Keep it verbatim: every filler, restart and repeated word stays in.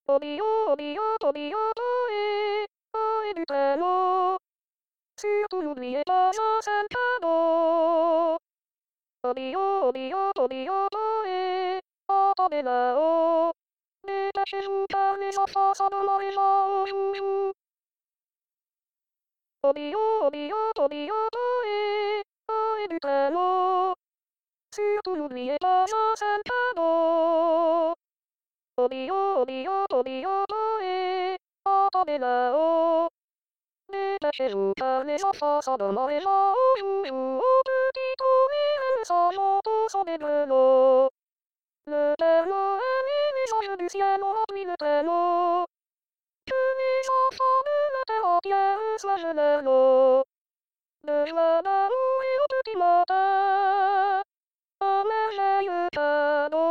Au milieu, au milieu, au milieu, ohé, ohé du traîneau. Surtout n'oubliez pas un seul cadeau. Au milieu, au milieu, au milieu, ohé, entendez là-haut. Dépêchez-vous car les enfants sont devant les gens au joujou. Au milieu, au milieu, au milieu, ohé, ohé du traîneau. Surtout n'oubliez pas un seul cadeau. Au milieu, au milieu, au milieu, ohé, entendez là-haut. Dépêchez-vous car les enfants sont devant les gens au joujou. Au petit trou et elles s'en vont tous en des grelots. Le Père Noël et les anges du ciel ont rempli le traîneau. Que les enfants de la terre entière soient gelés l'eau. De joie d'amour et au petit matin, un merveilleux cadeau.